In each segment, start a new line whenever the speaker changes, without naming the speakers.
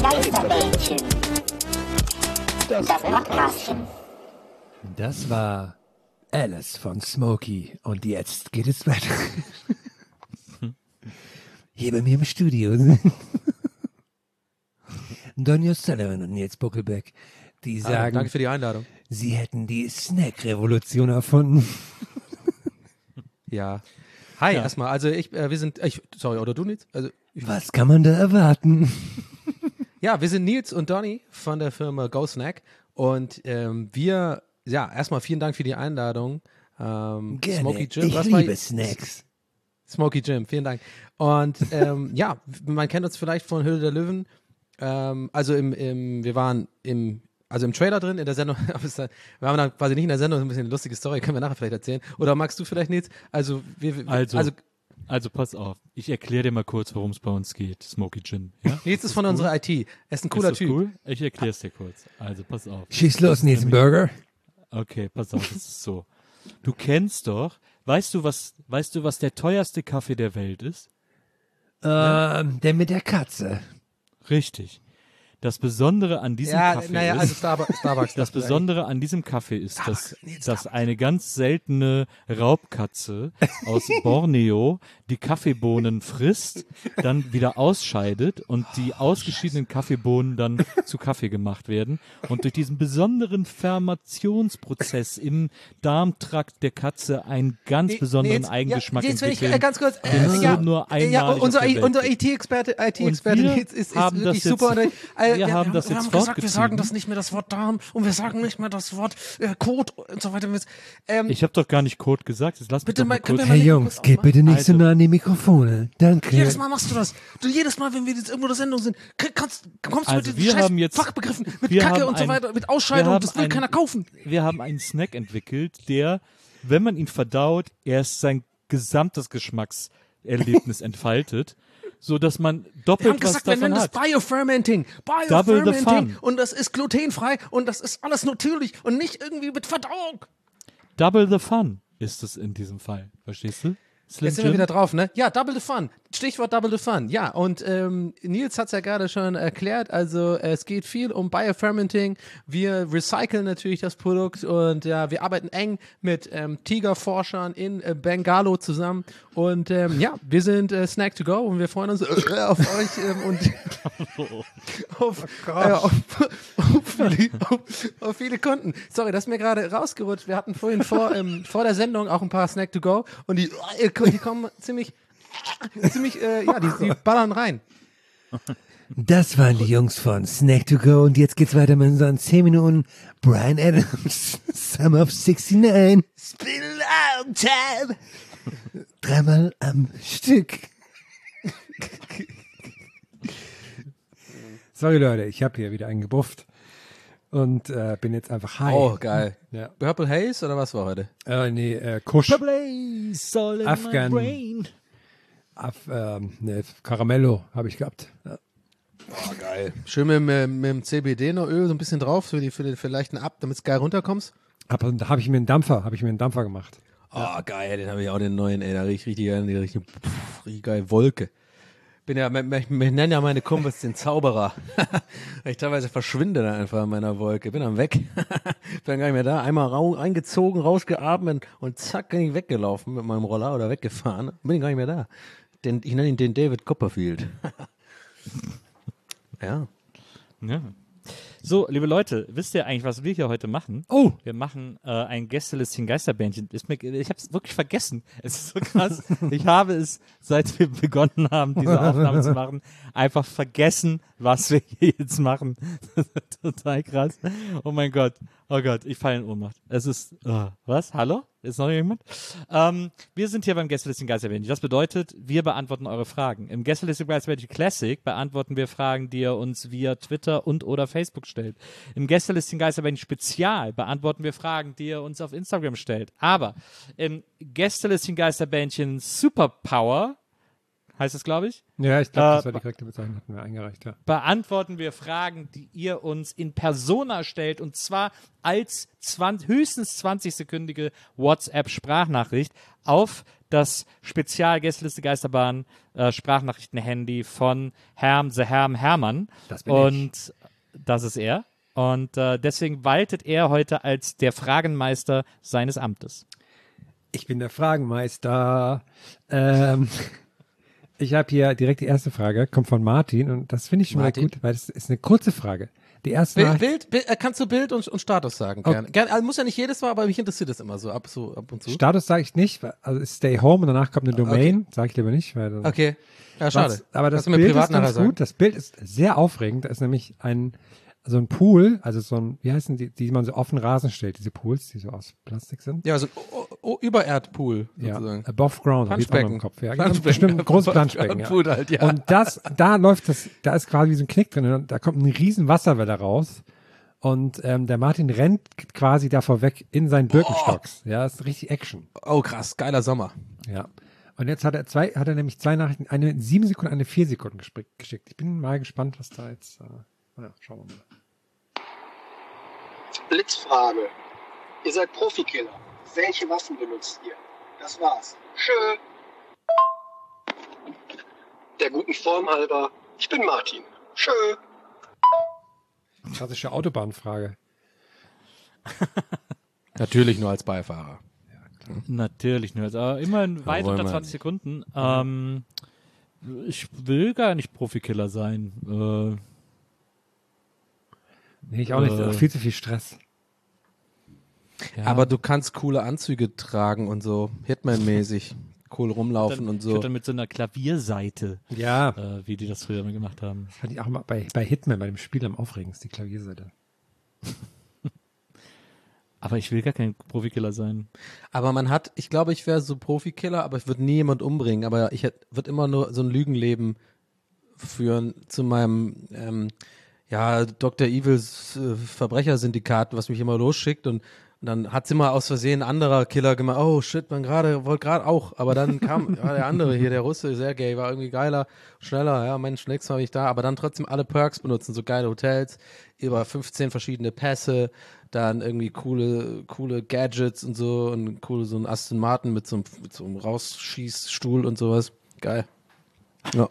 Geisterbällchen. Das Podcastchen.
Das war Alice von Smokey. Und jetzt geht es weiter. Hier bei mir im Studio sind Donny O'Sullivan und Nils Buckelbeck. Die sagen,
danke für die Einladung.
sie hätten die Snack-Revolution erfunden.
Ja. Hi, erstmal. Also sorry, oder du, Nils? Also,
Was kann man da erwarten?
ja, wir sind Nils und Donny von der Firma Go Snack. Und erstmal vielen Dank für die Einladung.
Gerne.
Smoky Jim,
Ich liebe Snacks.
Smoky Jim, vielen Dank. Und man kennt uns vielleicht von Höhle der Löwen. Wir waren im Trailer drin, in der Sendung, wir haben dann quasi nicht in der Sendung, ein bisschen eine lustige Story, können wir nachher vielleicht erzählen. Oder magst du vielleicht, Nils? Also
pass auf, ich erkläre dir mal kurz, worum es bei uns geht, Smoky Jim. Ja?
Nils ist von unserer IT, er ist ein cooler Typ.
Cool? Ich erkläre es dir kurz. Also pass auf.
Schieß los, Nils Burger.
Okay, pass auf, das ist so. Du kennst doch, weißt du, was der teuerste Kaffee der Welt ist?
Der mit der Katze.
Richtig. Das Besondere an diesem Kaffee ist,
Starbucks.
das Besondere an diesem Kaffee ist, dass eine ganz seltene Raubkatze aus Borneo die Kaffeebohnen frisst, dann wieder ausscheidet und die ausgeschiedenen Kaffeebohnen dann zu Kaffee gemacht werden und durch diesen besonderen Fermentationsprozess im Darmtrakt der Katze einen ganz besonderen Eigengeschmack entwickeln.
Ganz kurz,
nur einmalig
unser IT-Experte Nils ist wirklich super.
Wir haben gesagt,
wir sagen das nicht mehr das Wort Darm und wir sagen nicht mehr das Wort Kot und so weiter.
Ich habe doch gar nicht Kot gesagt. Jetzt lass mich
bitte
doch mal kurz.
Hey Jungs, geht bitte nicht so nah an die Mikrofone. Danke.
Jedes Mal machst du das. Jedes Mal, wenn wir jetzt irgendwo in der Sendung sind, kommst du mit diesen scheiß Fachbegriffen, mit Kacke und so weiter, mit Ausscheidung, das will keiner kaufen.
Wir haben einen Snack entwickelt, der, wenn man ihn verdaut, erst sein gesamtes Geschmackserlebnis entfaltet. So dass man doppelt was davon hat.
Wir nennen das Biofermenting.
Double the fun.
Und das ist glutenfrei und das ist alles natürlich und nicht irgendwie mit Verdauung.
Double the fun ist es in diesem Fall. Verstehst du?
Jetzt sind wir wieder drauf, ne? Ja, Double the Fun. Stichwort Double the Fun. Ja, und Nils hat es ja gerade schon erklärt. Also es geht viel um Biofermenting. Wir recyceln natürlich das Produkt und ja, wir arbeiten eng mit Tigerforschern in Bengalo zusammen. Und wir sind Snack to Go und wir freuen uns auf euch und auf viele Kunden. Sorry, das ist mir gerade rausgerutscht. Wir hatten vorhin vor der Sendung auch ein paar Snack to Go und die kommen ziemlich die ballern rein.
Das waren die Jungs von Snack to Go und jetzt geht's weiter mit unseren 10 Minuten Bryan Adams, Summer of 69. Spin out time. 3-mal am Stück. Sorry Leute, ich habe hier wieder einen gebufft und bin jetzt einfach high.
Oh, geil.
Ja.
Purple Haze oder was war heute?
Kusch.
All in
Afghan.
my brain.
Caramello habe ich gehabt. Ja.
Oh, geil. Schön mit dem CBD noch Öl so ein bisschen drauf für den leichten Ab, damit es geil runterkommst.
Da habe ich mir einen Dampfer gemacht.
Oh, geil, den habe ich auch, den neuen, ey, da riecht richtig geil, Wolke. Ich nenne ja meine Kumpels den Zauberer. Ich teilweise verschwinde dann einfach in meiner Wolke. Bin dann weg. Bin gar nicht mehr da. Einmal eingezogen, rausgeatmet und zack, bin ich weggelaufen mit meinem Roller oder weggefahren. Bin ich gar nicht mehr da. Ich nenne ihn den David Copperfield. Ja.
So, liebe Leute, wisst ihr eigentlich, was wir hier heute machen?
Oh!
Wir machen ein Gästelistchen Geisterbändchen. Ich habe es wirklich vergessen. Es ist so krass. Ich habe es, seit wir begonnen haben, diese Aufnahme zu machen, einfach vergessen, was wir hier jetzt machen. Das ist total krass. Oh mein Gott. Oh Gott, ich falle in Ohnmacht. Es ist, was? Hallo? Ist noch jemand? Wir sind hier beim Gästelistchen Geisterbändchen. Das bedeutet, wir beantworten eure Fragen. Im Gästelistchen Geisterbändchen Classic beantworten wir Fragen, die ihr uns via Twitter und oder Facebook stellt. Im Gästelistchen Geisterbändchen Spezial beantworten wir Fragen, die ihr uns auf Instagram stellt. Aber im Gästelistchen Geisterbändchen Superpower, heißt es, glaube ich?
Ja, ich glaube, das war die korrekte Bezeichnung, hatten wir eingereicht, ja.
Beantworten wir Fragen, die ihr uns in Persona stellt, und zwar als höchstens 20-sekündige WhatsApp-Sprachnachricht auf das Spezial-Gästeliste Geisterbahn Sprachnachrichten-Handy von Herrn Hermann.
Das bin
Und das ist er. Und deswegen waltet er heute als der Fragenmeister seines Amtes.
Ich bin der Fragenmeister. Ich habe hier direkt die erste Frage, kommt von Martin und das finde ich schon mal
Martin?
gut, weil das ist eine kurze Frage. Die erste Nachricht,
Kannst du Bild und Status sagen? Gerne. Also muss ja nicht jedes Mal, aber mich interessiert das immer so ab und zu.
Status sage ich nicht, also ist Stay Home und danach kommt eine Domain, sage ich lieber nicht. Weil dann
Okay. Ja, schade.
aber das
Kannst du mir
Bild
privat
ist ganz
nachher sagen?
gut, das Bild ist sehr aufregend, da ist nämlich so ein Pool, also so ein, wie heißen die man so auf den Rasen stellt, diese Pools, die so aus Plastik sind.
Ja, so ein Übererdpool
Ja,
sozusagen.
above ground, habe ich auch noch im
Planschbecken.
Kopf. Ja,
Planschbecken.
bestimmt ein großes Planschbecken. Ja.
Pool halt, ja.
Und da da ist quasi so ein Knick drin und da kommt eine riesen Wasserwelle raus und der Martin rennt quasi davor weg in seinen Birkenstocks. Ja, das ist richtig Action.
Oh, krass. Geiler Sommer.
Ja. Und jetzt hat er nämlich zwei Nachrichten, eine in 7 Sekunden, eine in 4 Sekunden geschickt. Ich bin mal gespannt, was da jetzt, schauen wir mal.
Blitzfrage. Ihr seid Profikiller. Welche Waffen benutzt ihr? Das war's. Tschö. Der guten Form halber. Ich bin Martin. Tschö.
Klassische Autobahnfrage.
Natürlich nur als Beifahrer.
Natürlich nur. Also immerhin weit
wollen
unter
wir
20 Sekunden. Ich will gar nicht Profikiller sein.
Nee, ich auch nicht. Auch viel zu viel Stress.
Ja.
Aber du kannst coole Anzüge tragen und so. Hitman-mäßig. Cool rumlaufen und
Ich würde
so.
dann mit so einer Klavierseite,
Ja,
wie die das früher mal gemacht haben.
das fand ich auch mal bei Hitman, bei dem Spiel am aufregendsten, die Klavierseite.
Aber ich will gar kein Profikiller sein.
Aber ich glaube, ich wäre so Profikiller, aber ich würde nie jemand umbringen. Aber ich würde immer nur so ein Lügenleben führen zu meinem, Dr. Evils Verbrechersyndikat, was mich immer losschickt und dann hat's immer aus Versehen ein anderer Killer gemacht. Oh shit, wollte gerade auch. Aber dann kam der andere hier, der Russe, Sergej, war irgendwie geiler, schneller. Ja, Mensch, nächstes Mal bin ich da. Aber dann trotzdem alle Perks benutzen, so geile Hotels, über 15 verschiedene Pässe, dann irgendwie coole Gadgets und so und so ein Aston Martin mit so einem Rausschießstuhl und sowas. Geil. Ja.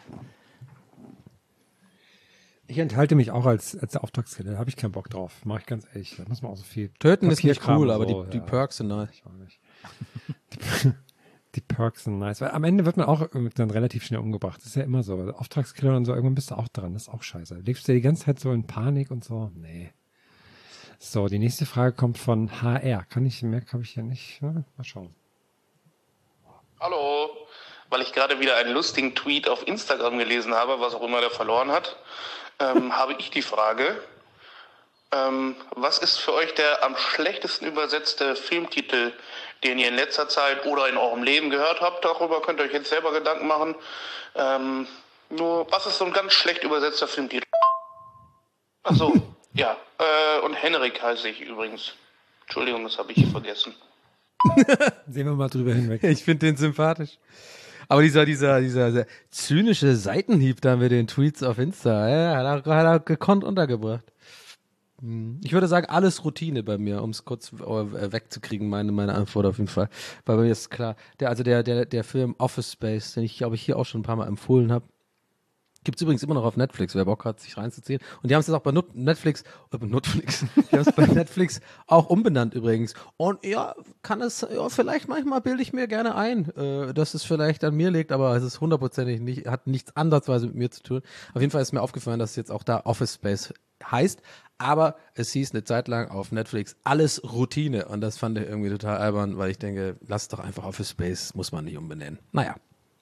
Ich enthalte mich auch als Auftragskiller, da habe ich keinen Bock drauf, mache ich ganz ehrlich. Da muss man auch so viel
Töten ist nicht
Papierkram
cool,
und
aber
so,
die Perks sind nice.
Ich auch nicht. Die Perks sind nice, weil am Ende wird man auch dann relativ schnell umgebracht. Das ist ja immer so. Also Auftragskiller und so, irgendwann bist du auch dran, das ist auch scheiße. Lebst du die ganze Zeit so in Panik und so? Nee. So, die nächste Frage kommt von HR. Mehr habe ich ja nicht. Mal schauen.
Hallo, weil ich gerade wieder einen lustigen Tweet auf Instagram gelesen habe, was auch immer der verloren hat, habe ich die Frage, was ist für euch der am schlechtesten übersetzte Filmtitel, den ihr in letzter Zeit oder in eurem Leben gehört habt? Darüber könnt ihr euch jetzt selber Gedanken machen. Nur, was ist so ein ganz schlecht übersetzter Filmtitel? Ach so, ja, und Henrik heiße ich übrigens. Entschuldigung, das habe ich vergessen.
Sehen wir mal drüber hinweg.
Ich finde den sympathisch. Aber dieser zynische Seitenhieb da mit den Tweets auf Insta, hat er gekonnt untergebracht. Ich würde sagen, alles Routine bei mir, um es kurz wegzukriegen, meine Antwort auf jeden Fall. Weil bei mir ist klar, der Film Office Space, den ich glaube ich hier auch schon ein paar Mal empfohlen habe, gibt's übrigens immer noch auf Netflix, wer Bock hat, sich reinzuziehen. Und die haben es jetzt auch bei Netflix, die haben es bei Netflix auch umbenannt übrigens. Und ja, vielleicht manchmal bilde ich mir gerne ein, dass es vielleicht an mir liegt, aber es ist hundertprozentig nicht, hat nichts ansatzweise mit mir zu tun. Auf jeden Fall ist mir aufgefallen, dass es jetzt auch da Office Space heißt, aber es hieß eine Zeit lang auf Netflix alles Routine und das fand ich irgendwie total albern, weil ich denke, lass doch einfach Office Space, muss man nicht umbenennen. Naja.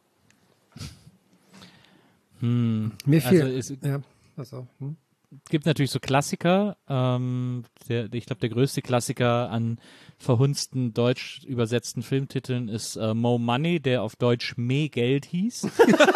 Mir viel.
Also
Ja, was auch.
gibt natürlich so Klassiker. Ich glaube, der größte Klassiker an verhunzten deutsch übersetzten Filmtiteln ist Mo Money, der auf Deutsch Me Geld hieß.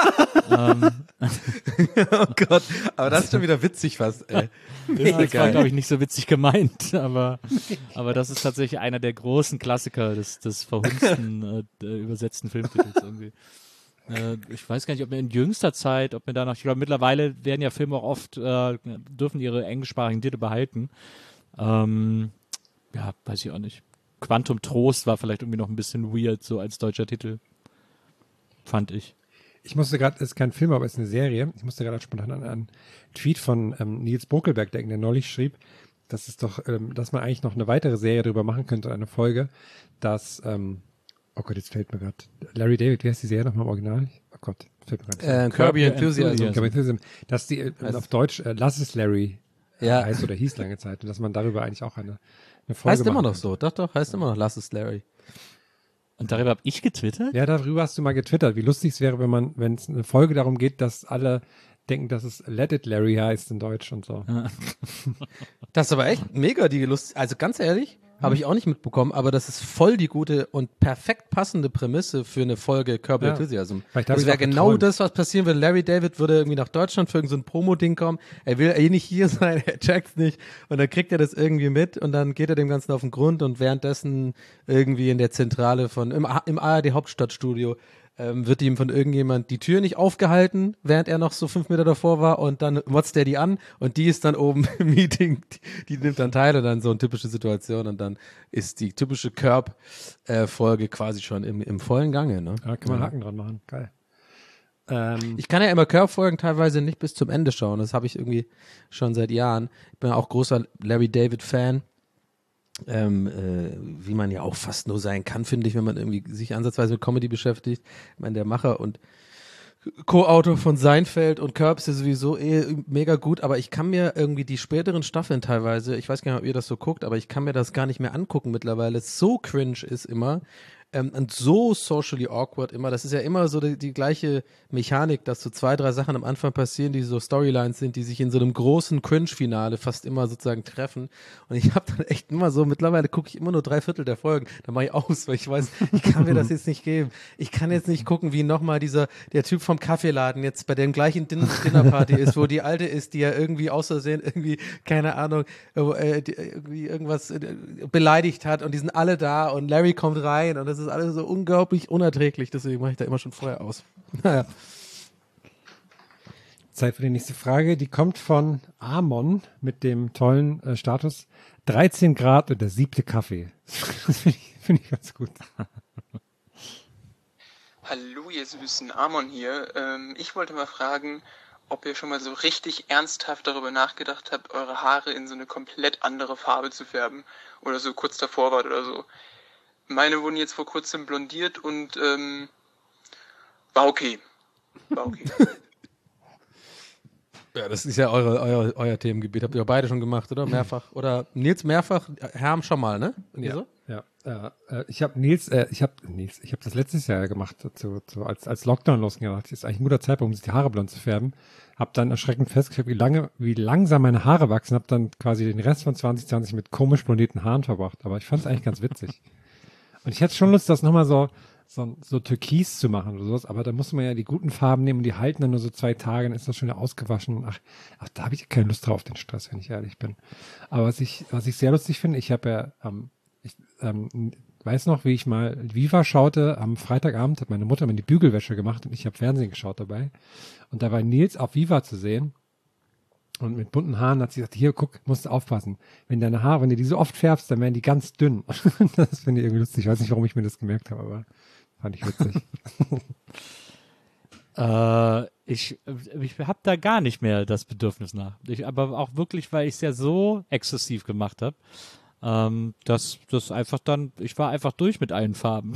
Oh Gott, aber das ist schon wieder witzig fast, ey.
Das war, glaube ich, nicht so witzig gemeint, aber das ist tatsächlich einer der großen Klassiker des verhunzten übersetzten Filmtitels irgendwie. Ich weiß gar nicht, ob mir in jüngster Zeit, ich glaube, mittlerweile werden ja Filme auch oft, dürfen ihre englischsprachigen Titel behalten. Weiß ich auch nicht. Quantum Trost war vielleicht irgendwie noch ein bisschen weird, so als deutscher Titel. fand ich.
Ich musste gerade, es ist kein Film, aber es ist eine Serie. Ich musste gerade spontan an einen Tweet von Nils Bokelberg denken, der neulich schrieb, dass es doch, dass man eigentlich noch eine weitere Serie darüber machen könnte, eine Folge, dass, oh Gott, jetzt fällt mir gerade, Larry David, wie heißt die Serie nochmal im Original? Oh Gott, fällt mir gerade.
Curb Your Enthusiasm.
Curb Your Enthusiasm. Dass die auf Deutsch Lass es Larry
Ja.
heißt oder hieß lange Zeit und dass man darüber eigentlich auch eine Folge
Heißt immer
machen
noch
könnte.
so. Doch, heißt immer noch Lass es Larry.
Und darüber habe ich getwittert?
Ja, darüber hast du mal getwittert, wie lustig es wäre, wenn es eine Folge darum geht, dass alle denken, dass es Let It Larry heißt in Deutsch und so.
Das ist aber echt mega die Lust. Also ganz ehrlich, habe ich auch nicht mitbekommen, aber das ist voll die gute und perfekt passende Prämisse für eine Folge Curb Your
Ja.
Enthusiasm.
Vielleicht hab
Das
ich's
wäre
auch
genau
geträumt.
das, was passieren würde. Larry David würde irgendwie nach Deutschland für irgendein so Promo-Ding kommen. Er will eh nicht hier sein, er checkt's nicht. Und dann kriegt er das irgendwie mit und dann geht er dem Ganzen auf den Grund und währenddessen irgendwie in der Zentrale im ARD Hauptstadtstudio wird ihm von irgendjemand die Tür nicht aufgehalten, während er noch so 5 Meter davor war und dann motzt er die an und die ist dann oben im Meeting, die nimmt dann teil und dann so eine typische Situation und dann ist die typische Curb-Folge quasi schon im vollen Gange. Ne?
Ja, kann man einen Haken dran machen. Geil.
Ich kann ja immer Curb-Folgen teilweise nicht bis zum Ende schauen, das habe ich irgendwie schon seit Jahren. Ich bin ja auch großer Larry David-Fan. Wie man ja auch fast nur sein kann, finde ich, wenn man irgendwie sich ansatzweise mit Comedy beschäftigt. Ich meine, der Macher und Co-Autor von Seinfeld und Curb ist ja sowieso mega gut, aber ich kann mir irgendwie die späteren Staffeln teilweise, ich weiß gar nicht, ob ihr das so guckt, aber ich kann mir das gar nicht mehr angucken mittlerweile. Es so cringe ist immer und so socially awkward immer. Das ist ja immer so die gleiche Mechanik, dass so 2, 3 Sachen am Anfang passieren, die so Storylines sind, die sich in so einem großen Cringe-Finale fast immer sozusagen treffen. Und ich habe dann echt immer so, mittlerweile gucke ich immer nur 3/4 der Folgen. Dann mache ich aus, weil ich weiß, ich kann mir das jetzt nicht geben. Ich kann jetzt nicht gucken, wie nochmal der Typ vom Kaffeeladen jetzt bei dem gleichen Dinnerparty ist, wo die Alte ist, die ja irgendwie aus Versehen irgendwie, keine Ahnung, irgendwie irgendwas beleidigt hat und die sind alle da und Larry kommt rein und das ist alles so unglaublich unerträglich, deswegen mache ich da immer schon vorher aus. Naja.
Zeit für die nächste Frage. Die kommt von Amon mit dem tollen Status 13 Grad und der 7. Kaffee. Das finde ich ganz gut.
Hallo, ihr Süßen, Amon hier. Ich wollte mal fragen, ob ihr schon mal so richtig ernsthaft darüber nachgedacht habt, eure Haare in so eine komplett andere Farbe zu färben oder so kurz davor wart oder so. Meine wurden jetzt vor kurzem blondiert und war okay. War okay.
Ja, das ist ja euer Themengebiet. Habt ihr beide schon gemacht, oder? Mehrfach. Oder Nils mehrfach, Herm schon mal, ne? Irgendwie so?
Ja. Ich habe das letztes Jahr gemacht, als Lockdown losging. Das ist eigentlich ein guter Zeitpunkt, um sich die Haare blond zu färben. Hab dann erschreckend festgestellt, wie langsam meine Haare wachsen. Hab dann quasi den Rest von 2020 mit komisch blondierten Haaren verbracht. Aber ich fand es eigentlich ganz witzig. Und ich hätte schon Lust, das nochmal so türkis zu machen oder sowas, aber da muss man ja die guten Farben nehmen und die halten dann nur so 2 Tage, dann ist das schon wieder ausgewaschen. Ach, da habe ich keine Lust drauf, den Stress, wenn ich ehrlich bin. Aber was ich sehr lustig finde, ich habe ja, ich weiß noch, wie ich mal Viva schaute, am Freitagabend hat meine Mutter mir die Bügelwäsche gemacht und ich habe Fernsehen geschaut dabei. Und da war Nils auf Viva zu sehen. Und mit bunten Haaren hat sie gesagt, hier, guck, musst du aufpassen. Wenn du die so oft färbst, dann werden die ganz dünn. Das finde ich irgendwie lustig. Ich weiß nicht, warum ich mir das gemerkt habe, aber fand ich witzig.
Ich habe da gar nicht mehr das Bedürfnis nach. Aber auch wirklich, weil ich es ja so exzessiv gemacht habe, dass das einfach dann, ich war einfach durch mit allen Farben.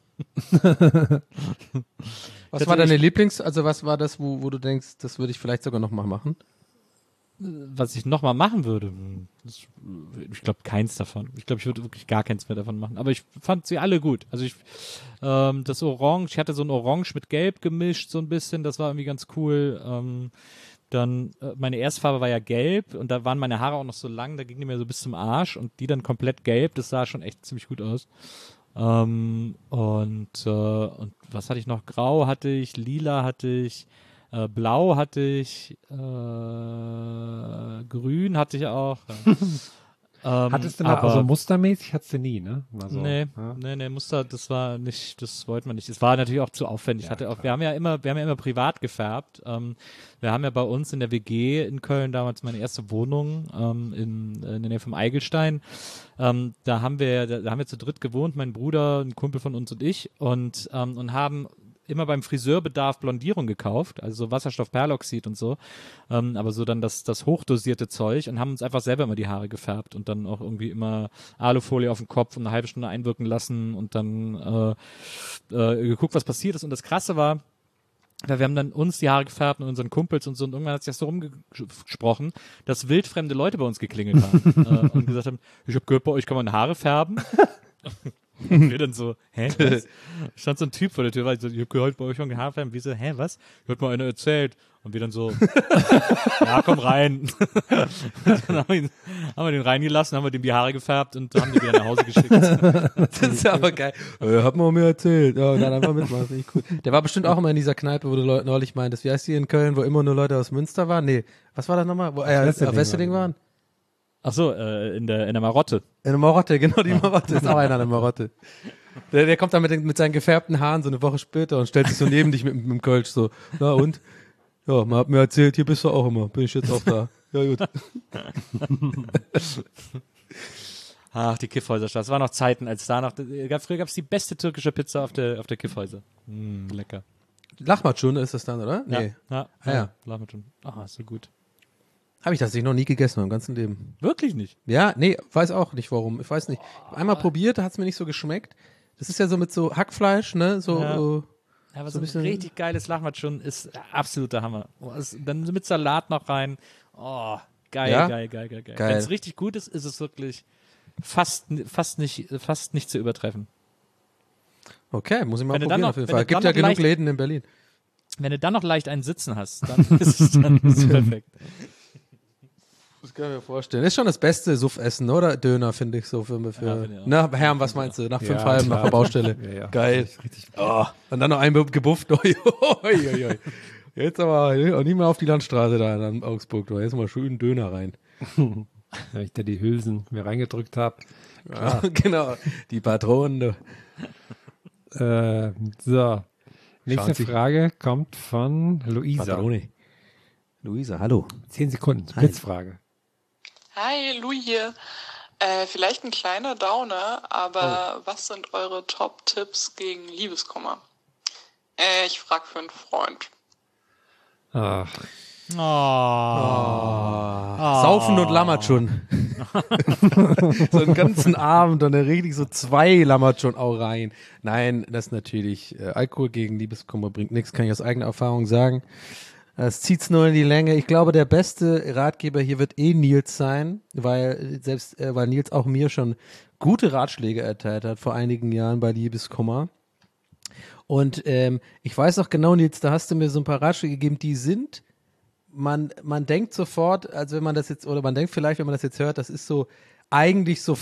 Was war deine also was war das, wo du denkst, das würde ich vielleicht sogar nochmal machen?
Was ich nochmal machen würde, ich glaube keins davon. Ich glaube, ich würde wirklich gar keins mehr davon machen. Aber ich fand sie alle gut. Also das Orange, ich hatte so ein Orange mit Gelb gemischt, so ein bisschen, das war irgendwie ganz cool. Dann, meine erste Farbe war ja gelb und da waren meine Haare auch noch so lang, da ging die mir so bis zum Arsch und die dann komplett gelb, das sah schon echt ziemlich gut aus. Und was hatte ich noch? Grau hatte ich, lila hatte ich, blau hatte ich, grün hatte ich auch.
Hattest du mal, also mustermäßig hattest du nie, ne? Also,
nee, Muster, das war nicht, das wollten wir nicht. Es war natürlich auch zu aufwendig.
Ja,
wir haben ja immer privat gefärbt. Wir haben ja bei uns in der WG in Köln damals meine erste Wohnung in der Nähe vom Eigelstein. Da haben wir zu dritt gewohnt, mein Bruder, ein Kumpel von uns und ich und haben immer beim Friseurbedarf Blondierung gekauft, also so Wasserstoffperloxid und so, aber so dann das hochdosierte Zeug und haben uns einfach selber immer die Haare gefärbt und dann auch irgendwie immer Alufolie auf den Kopf und eine halbe Stunde einwirken lassen und dann geguckt, was passiert ist. Und das Krasse war, weil wir haben dann uns die Haare gefärbt und unseren Kumpels und so und irgendwann hat sich das so rumgesprochen, dass wildfremde Leute bei uns geklingelt haben und gesagt haben, ich habe gehört, bei euch kann man Haare färben. Und wir dann so, hä, was? Stand so ein Typ vor der Tür, weil ich so, ich hab gehört, bei euch schon Haare färben. Wie so, hä, was? Hört mal einer erzählt. Und wir dann so, ja, komm rein. Und dann haben wir den reingelassen, haben wir dem die Haare gefärbt und haben die wieder nach Hause geschickt.
Das ist aber geil. Hat man mir erzählt. Ja, und dann einfach mitmachen, finde ich cool. Der war bestimmt auch immer in dieser Kneipe, wo du neulich meintest, wie heißt die in Köln, wo immer nur Leute aus Münster waren? Nee, was war das nochmal? Wo auf Westerding waren?
Ach so, in der Marotte.
In der Marotte, genau, die Marotte ist auch einer in der Marotte. Der kommt dann mit seinen gefärbten Haaren so eine Woche später und stellt sich so neben dich mit dem Kölsch so, na und? Ja, man hat mir erzählt, hier bist du auch immer. Bin ich jetzt auch da. Ja, gut.
Ach, die Kiffhäuserstadt. Das waren noch Zeiten, als da noch, früher gab es die beste türkische Pizza auf der Kiffhäuser. Lecker.
Lahmacun ist das dann, oder? Nee.
Ja. Lahmacun. Ah, so gut.
Habe ich tatsächlich noch nie gegessen im ganzen Leben.
Wirklich nicht?
Ja, nee, weiß auch nicht warum. Ich weiß nicht. Einmal probiert, da hat es mir nicht so geschmeckt. Das ist ja so mit so Hackfleisch, ne? So,
Ja.
so
Aber
so
so
ein
ein
bisschen-
richtig geiles Lahmacun ist absoluter Hammer. Dann mit Salat noch rein. Oh, geil,
Ja?
geil.
Geil.
Wenn es richtig gut ist, ist es wirklich fast nicht zu übertreffen.
Okay, muss ich mal
Wenn du
probieren
dann noch-
auf jeden
wenn
Fall.
du
Gibt
dann
ja
noch
genug
leicht-
Läden in Berlin.
Wenn du dann noch leicht einen Sitzen hast, dann ist es perfekt.
Das kann ich mir vorstellen. Ist schon das beste Suffessen, oder? Döner, finde ich so für
Ja, finde ich auch.
Na, Herm, was meinst du? Nach 5 halben, nach
klar.
der Baustelle.
Ja.
Geil.
Richtig.
Oh, und dann noch ein gebufft. Oi. Jetzt aber auch nicht mehr auf die Landstraße da in Augsburg. Jetzt mal schön einen Döner rein.
Wenn ich da die Hülsen mir reingedrückt habe.
Ja, genau. Die Patronen. Du.
So. Nächste
sich-
Frage kommt von Luisa.
Patrone. Luisa, hallo.
10 Sekunden. Blitzfrage.
Hi, Louis hier. Vielleicht ein kleiner Downer, aber was sind eure Top-Tipps gegen Liebeskummer? Ich frag für einen Freund.
Ach,
Saufen und Lammertschun. So einen ganzen Abend und dann richtig so 2 Lammertschun auch rein. Nein, das ist natürlich, Alkohol gegen Liebeskummer bringt nichts, kann ich aus eigener Erfahrung sagen. Es zieht's nur in die Länge. Ich glaube, der beste Ratgeber hier wird Nils sein, weil Nils auch mir schon gute Ratschläge erteilt hat vor einigen Jahren bei Liebeskummer. Und ich weiß auch genau, Nils, da hast du mir so ein paar Ratschläge gegeben, die sind, man denkt sofort, also wenn man das jetzt, oder man denkt vielleicht, wenn man das jetzt hört, das ist so eigentlich so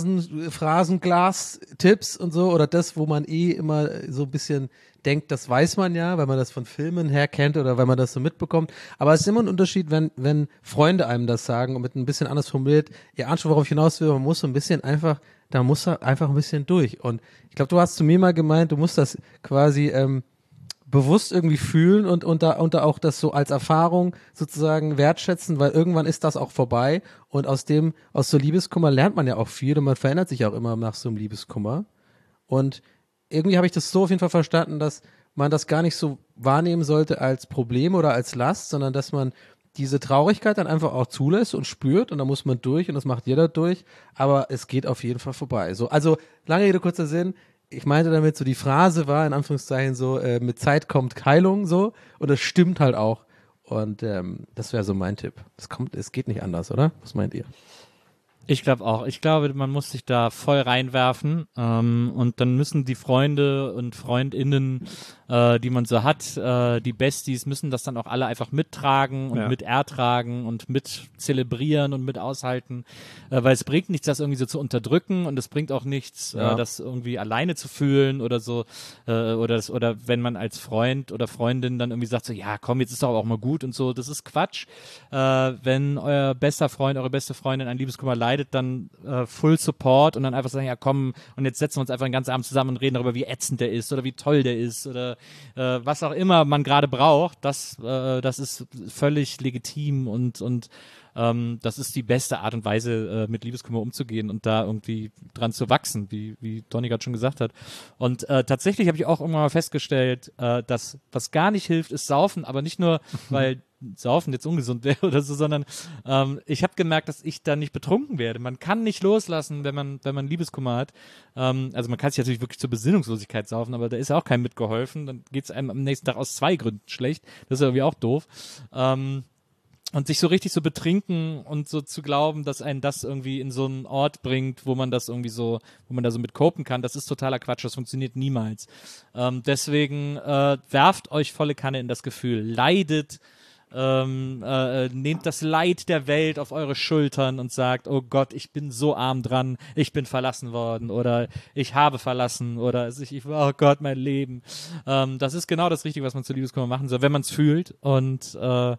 Phrasenglas-Tipps und so, oder das, wo man immer so ein bisschen denkt, das weiß man ja, weil man das von Filmen her kennt oder weil man das so mitbekommt. Aber es ist immer ein Unterschied, wenn Freunde einem das sagen und mit ein bisschen anders formuliert. Ihr ahnt schon, worauf ich hinaus will, man muss so ein bisschen einfach, da muss er einfach ein bisschen durch. Und ich glaube, du hast zu mir mal gemeint, du musst das quasi bewusst irgendwie fühlen und da auch das so als Erfahrung sozusagen wertschätzen, weil irgendwann ist das auch vorbei und aus so Liebeskummer lernt man ja auch viel und man verändert sich auch immer nach so einem Liebeskummer. Und irgendwie habe ich das so auf jeden Fall verstanden, dass man das gar nicht so wahrnehmen sollte als Problem oder als Last, sondern dass man diese Traurigkeit dann einfach auch zulässt und spürt und da muss man durch und das macht jeder durch, aber es geht auf jeden Fall vorbei. So, also lange Rede, kurzer Sinn, ich meinte damit so, die Phrase war in Anführungszeichen so, mit Zeit kommt Heilung so und das stimmt halt auch und das wäre so mein Tipp. Es geht nicht anders, oder? Was meint ihr?
Ich glaube auch. Ich glaube, man muss sich da voll reinwerfen und dann müssen die Freunde und FreundInnen, die man so hat, die Besties, müssen das dann auch alle einfach mittragen und mit ertragen und mit zelebrieren und mit aushalten, weil es bringt nichts, das irgendwie so zu unterdrücken und es bringt auch nichts, das irgendwie alleine zu fühlen oder so oder wenn man als Freund oder Freundin dann irgendwie sagt so, ja komm, jetzt ist doch auch mal gut und so, das ist Quatsch. Wenn euer bester Freund, eure beste Freundin an Liebeskummer leidet, entscheidet dann Full Support und dann einfach sagen, ja komm, und jetzt setzen wir uns einfach den ganzen Abend zusammen und reden darüber, wie ätzend der ist oder wie toll der ist oder was auch immer man gerade braucht, das ist völlig legitim und das ist die beste Art und Weise, mit Liebeskummer umzugehen und da irgendwie dran zu wachsen, wie Donny gerade schon gesagt hat. Und tatsächlich habe ich auch irgendwann mal festgestellt, dass was gar nicht hilft, ist Saufen, aber nicht nur, weil Saufen jetzt ungesund wäre oder so, sondern ich habe gemerkt, dass ich da nicht betrunken werde. Man kann nicht loslassen, wenn man Liebeskummer hat. Also man kann sich natürlich wirklich zur Besinnungslosigkeit saufen, aber da ist ja auch keinem mitgeholfen. Dann geht es einem am nächsten Tag aus 2 Gründen schlecht. Das ist irgendwie auch doof. Und sich so richtig so betrinken und so zu glauben, dass einen das irgendwie in so einen Ort bringt, wo man da so mit copen kann, das ist totaler Quatsch, das funktioniert niemals. Deswegen werft euch volle Kanne in das Gefühl, leidet, nehmt das Leid der Welt auf eure Schultern und sagt, oh Gott, ich bin so arm dran, ich bin verlassen worden oder ich habe verlassen oder oh Gott, mein Leben. Das ist genau das Richtige, was man zu Liebeskummer machen soll, wenn man es fühlt und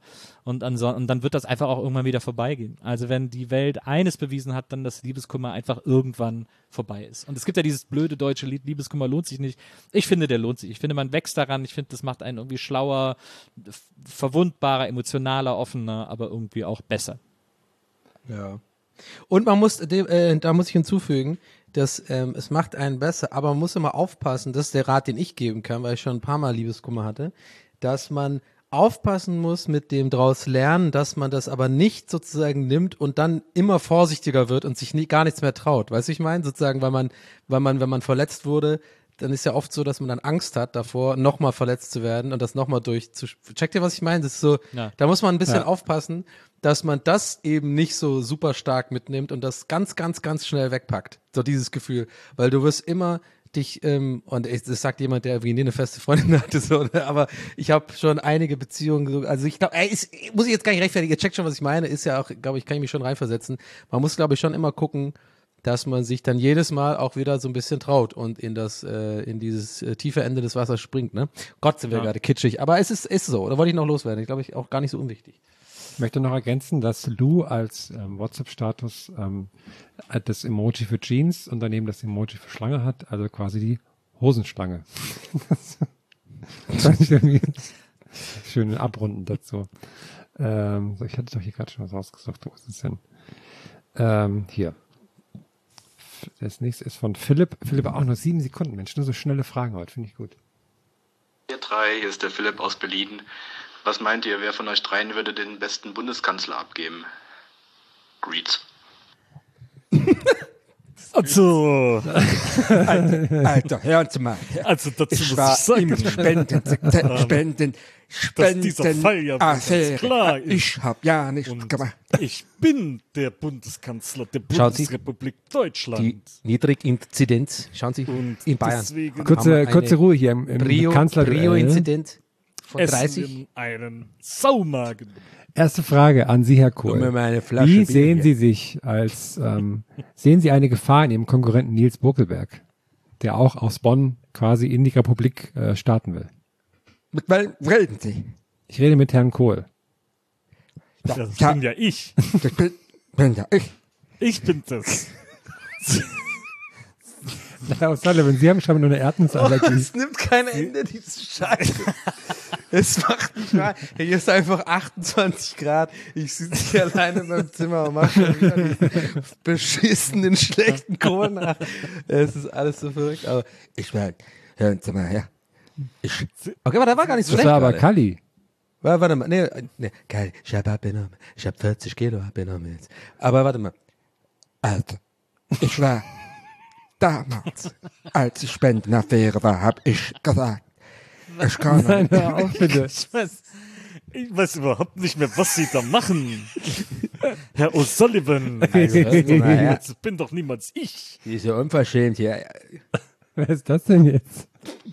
dann wird das einfach auch irgendwann wieder vorbeigehen. Also wenn die Welt eines bewiesen hat, dann dass Liebeskummer einfach irgendwann vorbei ist. Und es gibt ja dieses blöde deutsche Lied, Liebeskummer lohnt sich nicht. Ich finde, der lohnt sich. Ich finde, man wächst daran. Ich finde, das macht einen irgendwie schlauer, verwundbarer, emotionaler, offener, aber irgendwie auch besser.
Ja. Und man muss, da muss ich hinzufügen, dass es macht einen besser, aber man muss immer aufpassen, das ist der Rat, den ich geben kann, weil ich schon ein paar Mal Liebeskummer hatte, dass man aufpassen muss mit dem draus lernen, dass man das aber nicht sozusagen nimmt und dann immer vorsichtiger wird und sich gar nichts mehr traut. Weißt du, ich meine? Sozusagen, wenn man verletzt wurde, dann ist ja oft so, dass man dann Angst hat davor, nochmal verletzt zu werden und das nochmal checkt ihr, was ich meine? Das ist so,
ja.
Da muss man ein bisschen aufpassen, dass man das eben nicht so super stark mitnimmt und das ganz, ganz, ganz schnell wegpackt. So dieses Gefühl. Weil du wirst immer dich, das sagt jemand, der irgendwie nie eine feste Freundin hatte, so, aber ich habe schon einige Beziehungen, also ich glaube, muss ich jetzt gar nicht rechtfertigen, ihr checkt schon, was ich meine, ist ja auch, glaube ich, kann ich mich schon reinversetzen. Man muss, glaube ich, schon immer gucken, dass man sich dann jedes Mal auch wieder so ein bisschen traut und in dieses tiefe Ende des Wassers springt, ne? Gott, sind wir gerade kitschig, aber es ist so, da wollte ich noch loswerden, ich glaube, auch gar nicht so unwichtig.
Ich möchte noch ergänzen, dass Lou als WhatsApp-Status das Emoji für Jeans und daneben das Emoji für Schlange hat, also quasi die Hosenschlange. Das fand ich irgendwie schön abrunden dazu. So, ich hatte doch hier gerade schon was rausgesucht. Wo ist es denn? Hier. Das nächste ist von Philipp. Philipp, auch nur 7 Sekunden, Mensch. Nur so schnelle Fragen heute, finde ich gut.
Ihr 3, hier ist der Philipp aus Berlin. Was meint ihr, wer von euch dreien würde den besten Bundeskanzler abgeben? Greets.
Also,
Alter, hören Sie mal.
Also dazu
Ich
muss
war
ich sagen,
im
dass dieser Fall ja ganz klar ist.
Ich habe ja nichts gemacht.
Ich bin der Bundeskanzler der
Schauen Sie,
Bundesrepublik Deutschland.
Die Niedriginzidenz, schauen Sie,
Und
in Bayern.
deswegen
Kurze Ruhe hier im Kanzler.
Brio-Inzidenz von
essen
30.
wir einen Saumagen.
Erste Frage an Sie, Herr Kohl.
mir mal eine Flasche
Wie
Bier
sehen
hier.
Sie sich als, sehen Sie eine Gefahr in Ihrem Konkurrenten Nils Buckelberg, der auch aus Bonn quasi in die Republik starten will?
Mit wem reden Sie?
Ich rede mit Herrn Kohl.
Das bin ja ich.
Das bin ja ich.
Ich bin das.
Herr O'Sullivan, Sie haben scheinbar nur eine Erdnussallergie.
Es nimmt kein Ende, diese Scheiße. Es macht mich mal. Hier ist einfach 28 Grad. Ich sitze hier alleine in meinem Zimmer und mache schon wieder diesen beschissenen, schlechten Kohl nach. Es ist alles so verrückt. Aber
Ich war, hören Sie mal her.
okay, aber da war gar nicht so
Das
schlecht.
war aber
gerade.
Kalli.
Warte mal, nee, geil. Ich habe abgenommen. Ich habe 40 Kilo abgenommen jetzt. Aber warte mal.
Alter, ich war damals, als die Spendenaffäre war, habe ich gesagt, ich kann
Nein, hör auf, bitte.
Ich weiß überhaupt nicht mehr, was Sie da machen. Herr O'Sullivan.
Also, hörst du mal her.
Das bin doch niemals ich.
Diese unverschämt hier.
Wer ist das denn jetzt?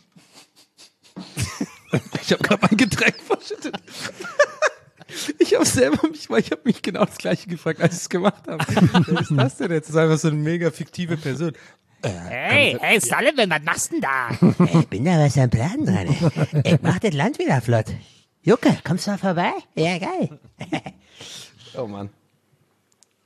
Ich habe gerade mein Getränk verschüttet. Ich habe selber ich habe mich genau das Gleiche gefragt, als ich es gemacht habe. Wer ist das denn jetzt? Das ist einfach so eine mega fiktive Person.
Hey, Sullivan, was machst du denn da?
Ich bin da was am Plan dran. Ich mach das Land wieder flott. Jucke, kommst du mal vorbei? Ja, geil.
Oh Mann.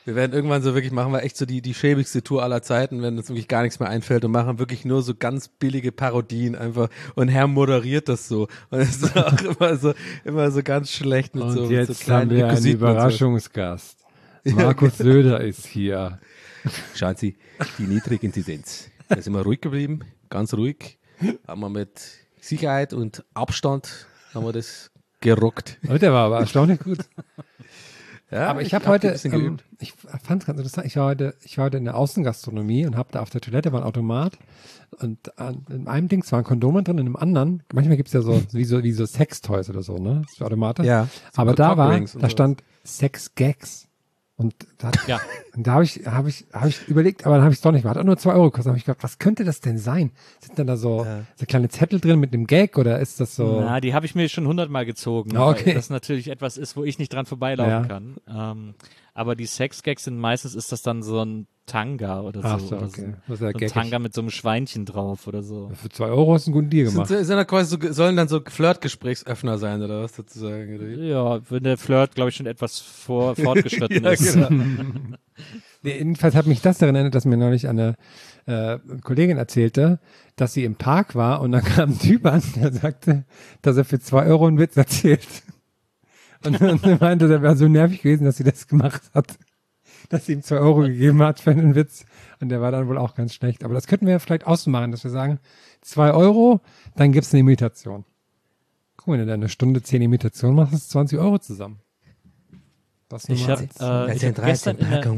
Wir werden irgendwann so wirklich, machen wir echt so die schäbigste Tour aller Zeiten, wenn uns wirklich gar nichts mehr einfällt und machen wirklich nur so ganz billige Parodien einfach und Herr moderiert das so. Und es ist auch immer so ganz schlecht mit
Und
so
jetzt
mit so kleinen
haben wir einen
Requisiten und so.
Überraschungsgast. Markus Söder ist hier.
Schauen Sie, die Niedriginzidenz. Da sind wir ruhig geblieben, ganz ruhig. Haben wir mit Sicherheit und Abstand haben wir das gerockt.
Der war aber erstaunlich gut.
Ja,
aber ich habe
hab
heute,
ein bisschen geübt.
ich fand es ganz interessant, ich war heute in der Außengastronomie und habe da auf der Toilette war ein Automat und in einem Ding war ein Kondom drin, in einem anderen, manchmal gibt's ja so wie so Sextoys oder so, ne? So Automate.
Ja. So
Aber da
Cockrings und
da
so.
stand Sex-Gags. Und da habe ich überlegt, aber dann habe ich es doch nicht mehr. Hat auch nur 2 Euro gekostet. Da habe ich gedacht, was könnte das denn sein? Sind dann da so kleine Zettel drin mit einem Gag oder ist das so?
Na, die habe ich mir schon 100-mal gezogen,
Okay.
weil das natürlich etwas ist, wo ich nicht dran vorbeilaufen kann. Aber die Sex-Gags sind meistens, ist das dann so ein Tanga oder so.
Ach so,
oder
okay.
So,
Das ist ja
so ein
gaggig.
Tanga mit so einem Schweinchen drauf oder so.
Für 2 Euro hast du einen guten Deal gemacht.
Sind da quasi sollen dann so Flirtgesprächsöffner sein oder was sozusagen? Oder wie?
Ja, wenn der Flirt, glaube ich, schon etwas fortgeschritten
Ja,
ist.
genau.
Nee, jedenfalls hat mich das daran erinnert, dass mir neulich eine Kollegin erzählte, dass sie im Park war und dann kam ein Typ an, der sagte, dass er für 2 Euro einen Witz erzählt. Und sie meinte, der wäre so nervig gewesen, dass sie das gemacht hat. Dass sie ihm 2 Euro gegeben hat für einen Witz. Und der war dann wohl auch ganz schlecht. Aber das könnten wir ja vielleicht ausmachen, dass wir sagen, 2 Euro, dann gibt's eine Imitation. Guck mal, wenn du da eine Stunde 10 Imitationen machst, ist 20 Euro zusammen. Das
Ich habe gestern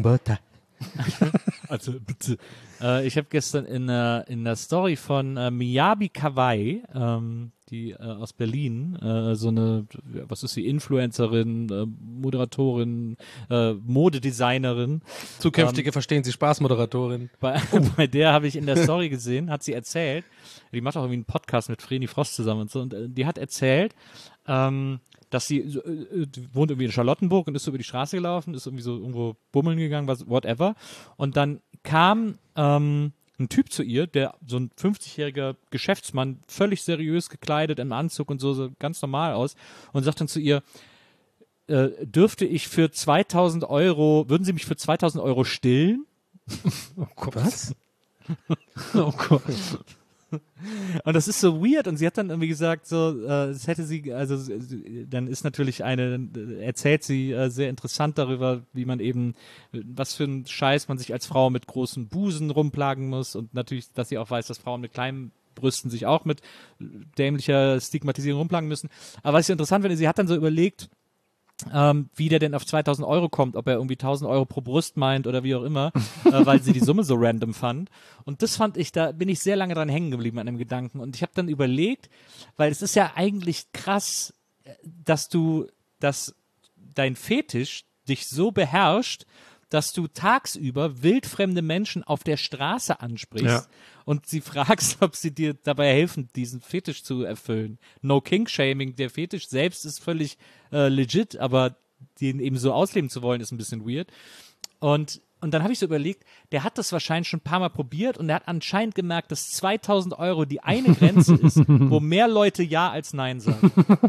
ich habe gestern in der Story von Miyabi Kawai, die aus Berlin, so eine, was ist sie, Influencerin, Moderatorin, Modedesignerin.
Zukünftige Verstehen Sie Spaß-Moderatorin.
Bei der habe ich in der Story gesehen, hat sie erzählt, die macht auch irgendwie einen Podcast mit Vreni Frost zusammen und so, und die hat erzählt, dass sie wohnt irgendwie in Charlottenburg und ist so über die Straße gelaufen, ist irgendwie so irgendwo bummeln gegangen, whatever. Und dann kam ein Typ zu ihr, der so ein 50-jähriger Geschäftsmann, völlig seriös gekleidet im Anzug und so ganz normal aus, und sagt dann zu ihr, dürfte ich für 2000 Euro, würden Sie mich für 2000 Euro stillen?
Oh Gott.
Was?
Oh Gott.
Und das ist so weird, und sie hat dann irgendwie gesagt, so, das hätte sie, also dann ist natürlich erzählt sie sehr interessant darüber, wie man eben, was für ein Scheiß man sich als Frau mit großen Busen rumplagen muss, und natürlich, dass sie auch weiß, dass Frauen mit kleinen Brüsten sich auch mit dämlicher Stigmatisierung rumplagen müssen. Aber was ich interessant finde, sie hat dann so überlegt, wie der denn auf 2000 Euro kommt, ob er irgendwie 1000 Euro pro Brust meint oder wie auch immer, weil sie die Summe so random fand. Und das fand ich, da bin ich sehr lange dran hängen geblieben an dem Gedanken. Und ich habe dann überlegt, weil es ist ja eigentlich krass, dass dein Fetisch dich so beherrscht, dass du tagsüber wildfremde Menschen auf der Straße ansprichst und sie fragst, ob sie dir dabei helfen, diesen Fetisch zu erfüllen. No King-Shaming, der Fetisch selbst ist völlig legit, aber den eben so ausleben zu wollen, ist ein bisschen weird. Und dann habe ich so überlegt, der hat das wahrscheinlich schon ein paar Mal probiert und er hat anscheinend gemerkt, dass 2000 Euro die eine Grenze ist, wo mehr Leute Ja als Nein sagen.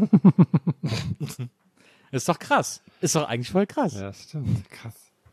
Ist doch krass. Ist doch eigentlich voll krass.
Ja, stimmt. Krass.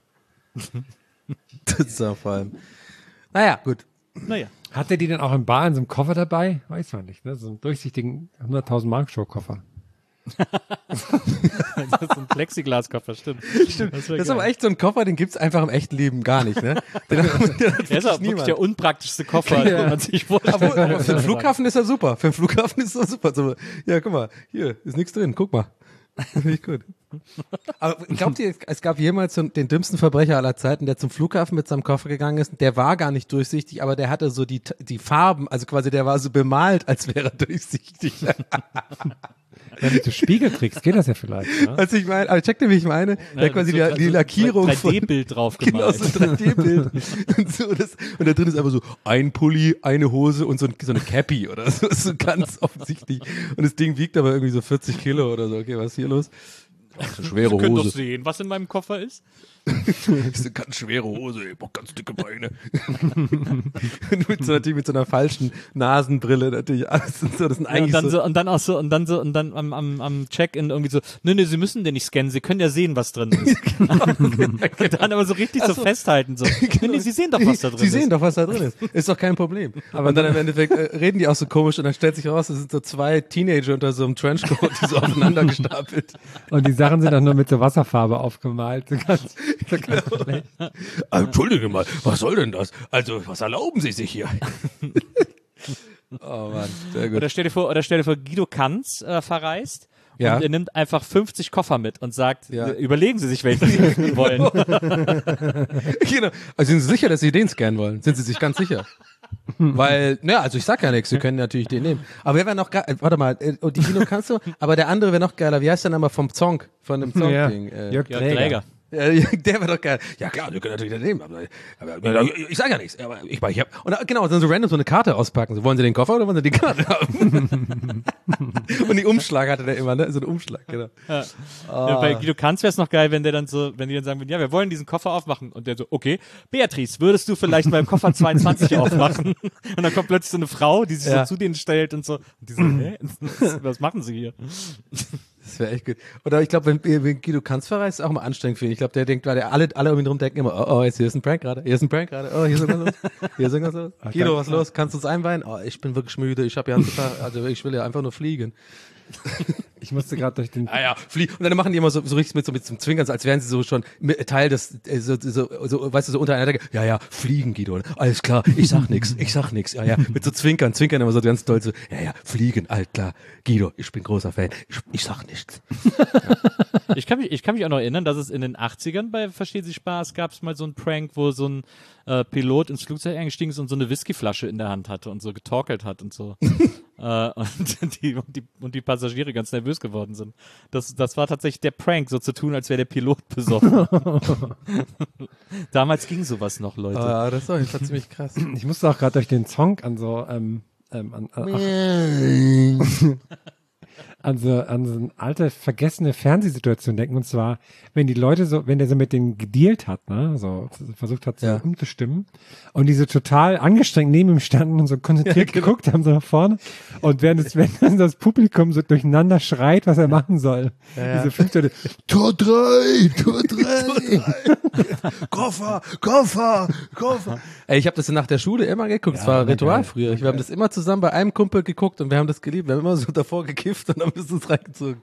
Das ist ja vor allem. Naja, gut.
Naja.
Hat er die denn auch in Bar in so einem Koffer dabei? Weiß man nicht, ne? So einen durchsichtigen 100.000 Mark Show-Koffer.
Das ist ein Plexiglaskoffer, stimmt.
Das ist aber echt so ein Koffer, den gibt's einfach im echten Leben gar nicht, ne? Den hat
Der ist auch wirklich der unpraktischste Koffer, den man sich vorstellt.
aber für den Flughafen ist er super. Für den Flughafen ist er super. So, ja, guck mal, hier ist nichts drin, guck mal. Finde ich gut. Aber glaubt ihr, es gab jemals den dümmsten Verbrecher aller Zeiten, der zum Flughafen mit seinem Koffer gegangen ist? Der war gar nicht durchsichtig, aber der hatte so die Farben, also quasi der war so bemalt, als wäre er durchsichtig.
Wenn du Spiegeltricks, geht das ja vielleicht. Ne?
Also ich meine, aber check dir, wie ich meine, der quasi
so
die Lackierung
ein 3D-Bild drauf
genau,
gemalt.
so ein 3D-Bild. und da drin ist einfach so ein Pulli, eine Hose und so eine Cappy oder so, so ganz offensichtlich. Und das Ding wiegt aber irgendwie so 40 Kilo oder so. Okay, was ist hier los? Ach, so schwere
Sie können doch
Hose.
sehen, was in meinem Koffer ist.
Das ist eine ganz schwere Hose, ich brauch ganz dicke Beine. Und natürlich mit so einer falschen Nasenbrille natürlich alles und so. Das sind eigentlich
und dann am Check-in irgendwie so, nee, Sie müssen den nicht scannen, Sie können ja sehen, was drin ist. Und dann aber so richtig so festhalten, so. Nee, Sie sehen doch, was da drin ist.
Sie sehen doch, was da drin ist. Ist doch kein Problem. Aber und dann im Endeffekt reden die auch so komisch und dann stellt sich raus, das sind so 2 Teenager unter so einem Trenchcoat, die so aufeinander gestapelt.
Und die Sachen sind auch nur mit so Wasserfarbe aufgemalt. So ganz
Entschuldige mal, was soll denn das? Also, was erlauben Sie sich hier? Oh Mann, sehr gut.
Oder stell dir vor, Guido Kanz verreist.
Ja.
Und er nimmt einfach 50 Koffer mit und sagt, überlegen Sie sich, welchen Sie wollen.
Genau. Also sind Sie sicher, dass Sie den scannen wollen? Sind Sie sich ganz sicher? Weil, also ich sag ja nichts, Sie können natürlich den nehmen. Aber wer wäre noch geil, warte mal, die Kino kannst du, aber der andere wäre noch geiler. Wie heißt der nochmal vom Song? Von dem Song-Ding?
Jörg Träger.
Ja, der wäre doch geil. Ja klar, wir können natürlich den nehmen, aber ich sag ja nichts. Aber ich hab, und genau, dann so random so eine Karte auspacken. So, wollen Sie den Koffer oder wollen Sie die Karte haben? Und die Umschlag hatte der immer, ne? So einen Umschlag, genau.
Ja. Bei Guido Kanz wäre es noch geil, wenn die dann sagen würden, ja, wir wollen diesen Koffer aufmachen. Und der so, okay, Beatrice, würdest du vielleicht beim Koffer 22 aufmachen? Und dann kommt plötzlich so eine Frau, die sich so zu denen stellt und so. Und die so, hä? Was machen Sie hier?
Das wäre echt gut. Oder ich glaube, wenn Guido Kanz verreist, ist auch mal anstrengend für ihn. Ich glaube, der denkt, weil alle um ihn rum denken immer, oh, jetzt hier ist ein Prank gerade, oh, hier ist irgendwas los. Guido, was los? Kannst du uns einweihen? Oh, ich bin wirklich müde, ich habe ja also ich will ja einfach nur fliegen.
Ich musste gerade durch den...
fliegen. Und dann machen die immer so richtig mit zum Zwinkern, als wären sie so schon Teil des, so, weißt du, so untereinander, ja, fliegen, Guido. Alles klar, ich sag nix, ja, mit so Zwinkern immer so ganz doll so, ja, fliegen, alles klar, Guido, ich bin großer Fan, ich sag nichts.
Ich kann mich auch noch erinnern, dass es in den 80ern bei Versteht sich Spaß gab es mal so einen Prank, wo so ein Pilot ins Flugzeug eingestiegen ist und so eine Whiskyflasche in der Hand hatte und so getorkelt hat und so. Und die Passagiere ganz nervös geworden sind. Das war tatsächlich der Prank, so zu tun, als wäre der Pilot besoffen. Damals ging sowas noch, Leute.
Das ist doch jedenfalls ziemlich krass.
Ich musste auch gerade durch den Song an so an so eine alte, vergessene Fernsehsituation denken. Und zwar, wenn die Leute wenn der so mit denen gedealt hat, ne, so versucht hat, so umzustimmen, und die so total angestrengt neben ihm standen und so konzentriert geguckt haben, so nach vorne. Und wenn dann das Publikum so durcheinander schreit, was er machen soll.
Ja.
Diese 5 Leute, Tor 3! Koffer!
Ey, ich habe das nach der Schule immer geguckt. Das war ein Ritual früher. Wir haben das immer zusammen bei einem Kumpel geguckt und wir haben das geliebt. Wir haben immer so davor gekifft und haben das uns reingezogen.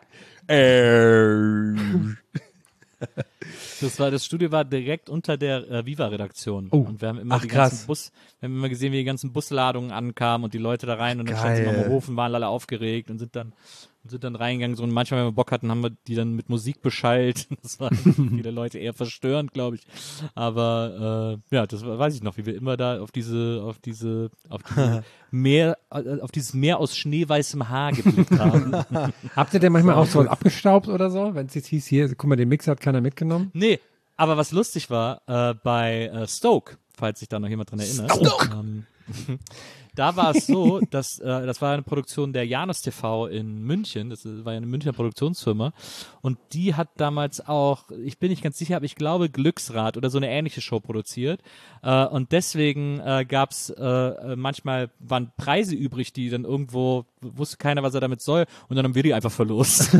Das Studio war direkt unter der Viva-Redaktion.
Oh.
Und wir haben immer gesehen, wie die ganzen Busladungen ankamen und die Leute da rein und dann standen sie noch am Hofen, waren alle aufgeregt und sind dann reingegangen. So, und manchmal, wenn wir Bock hatten, haben wir die dann mit Musik beschallt. Das waren viele Leute eher verstörend, glaube ich. Aber das weiß ich noch, wie wir immer da auf dieses Meer aus schneeweißem Haar geblickt haben.
Habt ihr denn manchmal auch so abgestaubt oder so? Wenn es jetzt hieß, hier, guck mal, den Mixer hat keiner mitgenommen?
Nee, aber was lustig war, bei Stoke, falls sich da noch jemand dran erinnert. Da war es so, dass das war eine Produktion der Janus TV in München, das war ja eine Münchner Produktionsfirma, und die hat damals auch, ich bin nicht ganz sicher, aber ich glaube Glücksrad oder so eine ähnliche Show produziert, und deswegen gab's manchmal waren Preise übrig, die dann irgendwo, wusste keiner, was er damit soll, und dann haben wir die einfach verlost.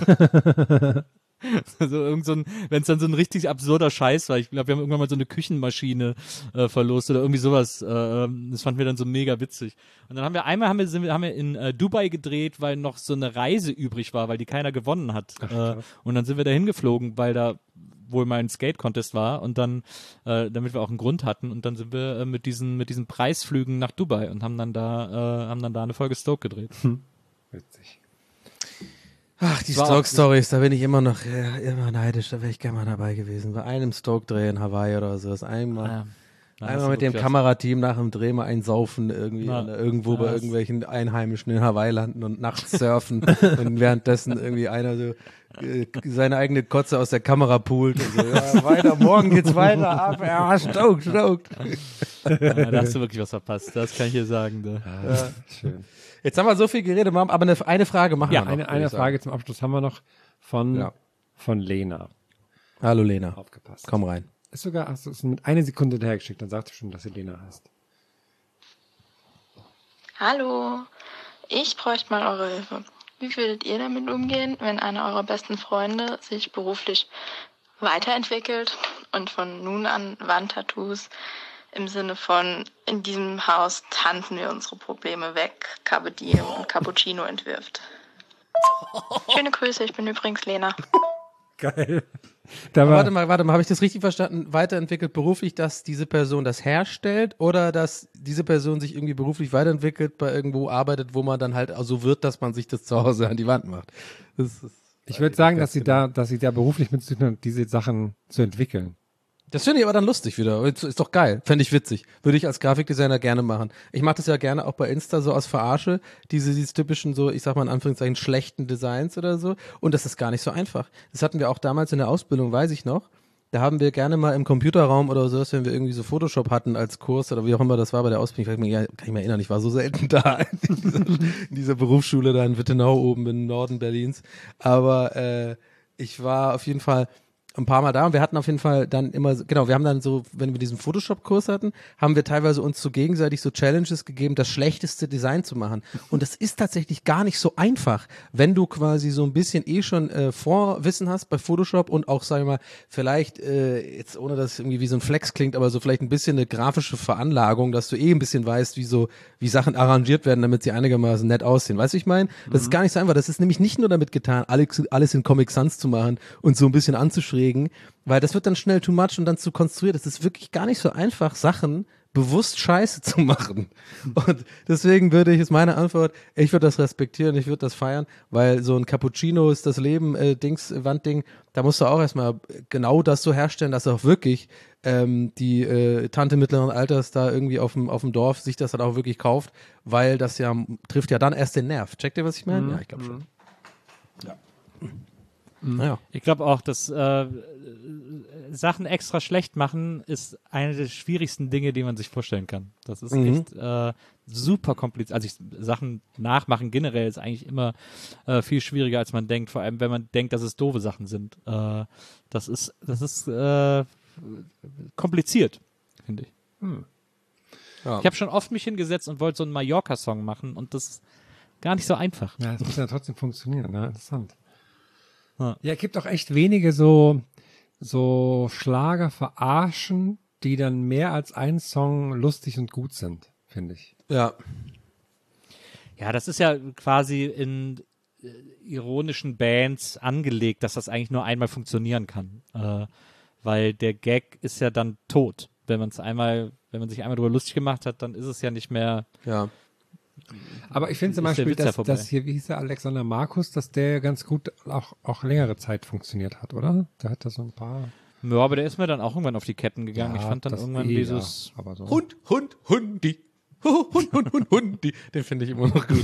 Also wenn es dann so ein richtig absurder Scheiß war, ich glaube, wir haben irgendwann mal so eine Küchenmaschine verlost oder irgendwie sowas, das fanden wir dann so mega witzig. Und dann haben wir in Dubai gedreht, weil noch so eine Reise übrig war, weil die keiner gewonnen hat. Und dann sind wir da hingeflogen, weil da wohl mal ein Skate-Contest war, und dann, damit wir auch einen Grund hatten, und dann sind wir mit diesen Preisflügen nach Dubai und haben dann da eine Folge Stoke gedreht.
Witzig.
Ach, die Stoke-Stories, da bin ich immer noch immer neidisch, da wäre ich gerne mal dabei gewesen. Bei einem Stoke-Dreh in Hawaii oder so, das einmal mit dem Kamerateam nach dem Dreh mal einsaufen irgendwie irgendwo bei irgendwelchen Einheimischen in Hawaii landen und nachts surfen und währenddessen irgendwie einer so seine eigene Kotze aus der Kamera poolt und so, ja, weiter, morgen geht's weiter ab, ja, stoked.
Da hast du wirklich was verpasst, das kann ich dir sagen.
Ja, schön. Jetzt haben wir so viel geredet, aber eine Frage machen wir noch.
Ja, eine Frage zum Abschluss haben wir noch von Lena.
Hallo Lena.
Aufgepasst.
Komm rein.
ist sogar, hast du es mit einer Sekunde hinterhergeschickt, dann sagst du schon, dass sie Lena heißt.
Hallo, ich bräuchte mal eure Hilfe. Wie würdet ihr damit umgehen, wenn einer eurer besten Freunde sich beruflich weiterentwickelt und von nun an Wandtattoos im Sinne von, in diesem Haus tanzen wir unsere Probleme weg, Carpe Diem und Cappuccino entwirft? Schöne Grüße, ich bin übrigens Lena.
Geil.
Warte mal, habe ich das richtig verstanden? Weiterentwickelt beruflich, dass diese Person das herstellt oder dass diese Person sich irgendwie beruflich weiterentwickelt, bei irgendwo arbeitet, wo man dann halt auch so wird, dass man sich das zu Hause an die Wand macht?
Ich würde sagen, dass sie da beruflich mit diese Sachen zu entwickeln.
Das finde ich aber dann lustig wieder. Ist doch geil. Fände ich witzig. Würde ich als Grafikdesigner gerne machen. Ich mache das ja gerne auch bei Insta so aus Verarsche. Diese typischen so, ich sag mal in Anführungszeichen, schlechten Designs oder so. Und das ist gar nicht so einfach. Das hatten wir auch damals in der Ausbildung, weiß ich noch. Da haben wir gerne mal im Computerraum oder so, wenn wir irgendwie so Photoshop hatten als Kurs oder wie auch immer das war bei der Ausbildung. Kann ich mir erinnern, ich war so selten da in dieser Berufsschule da in Wittenau oben im Norden Berlins. Aber ich war auf jeden Fall ein paar Mal da und wir hatten auf jeden Fall dann immer, genau, wir haben dann so, wenn wir diesen Photoshop-Kurs hatten, haben wir teilweise uns so gegenseitig so Challenges gegeben, das schlechteste Design zu machen. Und das ist tatsächlich gar nicht so einfach, wenn du quasi so ein bisschen schon Vorwissen hast bei Photoshop und auch, sag ich mal, vielleicht, jetzt ohne dass es irgendwie wie so ein Flex klingt, aber so vielleicht ein bisschen eine grafische Veranlagung, dass du ein bisschen weißt, wie Sachen arrangiert werden, damit sie einigermaßen nett aussehen. Weißt du, ich meine? Das ist gar nicht so einfach. Das ist nämlich nicht nur damit getan, alles in Comic Sans zu machen und so ein bisschen anzuschreiben, weil das wird dann schnell too much und dann zu konstruiert. Es ist wirklich gar nicht so einfach, Sachen bewusst scheiße zu machen. Und deswegen ist meine Antwort, ich würde das respektieren, ich würde das feiern, weil so ein Cappuccino ist das Leben, Wandding, da musst du auch erstmal genau das so herstellen, dass auch wirklich die Tante mittleren Alters da irgendwie auf dem Dorf sich das dann auch wirklich kauft, weil das ja trifft ja dann erst den Nerv. Checkt ihr, was ich meine? Ja, ich glaube schon. Ja.
Naja. Ich glaube auch, dass Sachen extra schlecht machen ist eine der schwierigsten Dinge, die man sich vorstellen kann. Das ist echt super kompliziert. Also Sachen nachmachen generell ist eigentlich immer viel schwieriger, als man denkt. Vor allem, wenn man denkt, dass es doofe Sachen sind. Das ist kompliziert, finde ich. Ja. Ich habe schon oft mich hingesetzt und wollte so einen Mallorca-Song machen und das ist gar nicht so einfach.
Ja, das muss ja trotzdem funktionieren. Ne? Interessant. Ja, es gibt auch echt wenige so Schlager verarschen, die dann mehr als ein Song lustig und gut sind, finde ich.
Ja.
Ja, das ist ja quasi in ironischen Bands angelegt, dass das eigentlich nur einmal funktionieren kann. Weil der Gag ist ja dann tot. Wenn man sich einmal darüber lustig gemacht hat, dann ist es ja nicht mehr.
Ja.
Aber ich finde zum Beispiel, dass hier, wie hieß der, Alexander Markus, dass der ganz gut auch längere Zeit funktioniert hat, oder? Der hat da so ein paar.
Ja, aber der ist mir dann auch irgendwann auf die Ketten gegangen. Ja, ich fand dann irgendwann dieses
aber so. Hundi. Hundi. Den finde ich immer noch gut.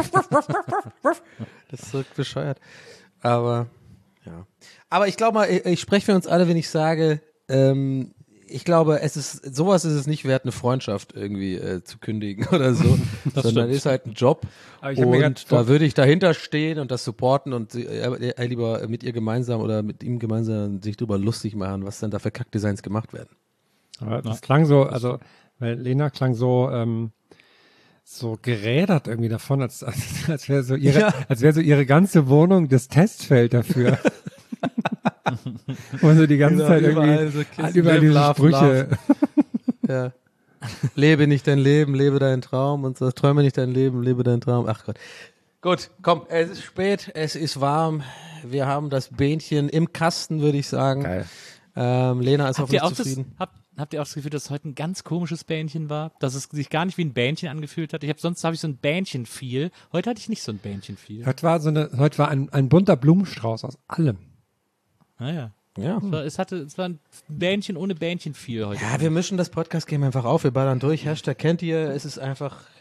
Das ist so bescheuert. Aber, ja. Aber ich glaube mal, ich spreche für uns alle, wenn ich sage, ich glaube, sowas ist es nicht wert, eine Freundschaft irgendwie zu kündigen oder so, sondern ist halt ein Job und da würde ich dahinter stehen und das supporten und lieber mit ihr gemeinsam oder mit ihm gemeinsam sich drüber lustig machen, was dann da für Kackdesigns gemacht werden.
Aber das klang so, also, weil Lena klang so gerädert irgendwie davon, als wäre so ihre ganze Wohnung das Testfeld dafür. Und so die ganze Zeit überall diese Sprüche.
Ja. Lebe nicht dein Leben, lebe deinen Traum und so, träume nicht dein Leben, lebe deinen Traum. Ach Gott. Gut, komm, es ist spät, es ist warm. Wir haben das Bähnchen im Kasten, würde ich sagen.
Geil.
Lena ist hoffentlich zufrieden.
Habt ihr auch das Gefühl, dass es heute ein ganz komisches Bähnchen war? Dass es sich gar nicht wie ein Bähnchen angefühlt hat? Sonst habe ich so ein Bähnchen-Feel. Heute hatte ich nicht so ein Bähnchen-Feel.
Heute war ein bunter Blumenstrauß aus allem.
Naja. Ja. Es war ein Bähnchen ohne Bähnchen viel heute.
Ja, wir mischen das Podcast-Game einfach auf, wir ballern durch. Hashtag kennt ihr, es ist einfach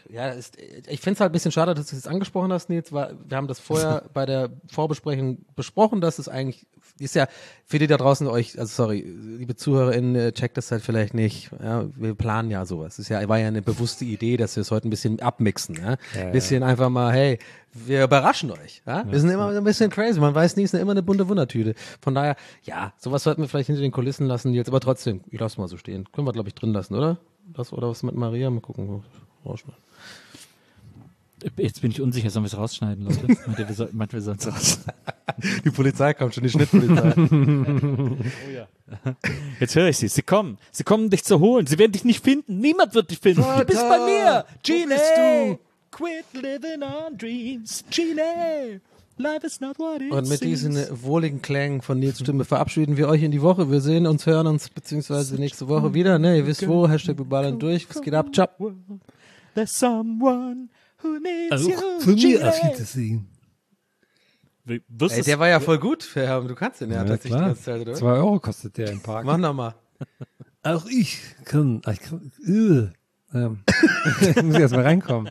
Ja, ich finde es halt ein bisschen schade, dass du es angesprochen hast, Nils, weil wir haben das vorher bei der Vorbesprechung besprochen, dass es eigentlich, ist ja für die da draußen liebe ZuhörerInnen, checkt das halt vielleicht nicht. Ja, wir planen ja sowas. War ja eine bewusste Idee, dass wir es heute ein bisschen abmixen. Ja? Ein bisschen einfach mal, hey, wir überraschen euch. Ja? Wir sind immer ein bisschen crazy. Man weiß nie, es ist immer eine bunte Wundertüte. Von daher, ja, sowas sollten wir vielleicht hinter den Kulissen lassen, Nils, aber trotzdem, ich lasse mal so stehen. Können wir, glaube ich, drin lassen, oder? Oder was mit Maria? Mal gucken, rausschneiden.
Jetzt bin ich unsicher, sollen wir es rausschneiden, Leute? Meint wir sollen es rausschneiden.
Die Polizei kommt schon, die Schnittpolizei.
Oh ja. Jetzt höre ich sie. Sie kommen dich zu holen. Sie werden dich nicht finden. Niemand wird dich finden. Du bist bei mir. Gene, du? Quit living on dreams. Gene, life is not what it
Und mit
seems.
diesen wohligen Klängen von Nils Stimme verabschieden wir euch in die Woche. Wir sehen uns, hören uns beziehungsweise nächste Woche wieder. Ne, ihr wisst wo. Hashtag wir ballern durch. Was geht ab? Ciao.
There's someone who needs
Also
you.
von mir
Gene.
auf Wiedersehen.
Ey, der war ja voll gut. Du kannst den ja tatsächlich die ganze Zeit, oder?
2 Euro kostet der im Park.
Mach nochmal.
Auch ich kann
muss ich erst mal reinkommen.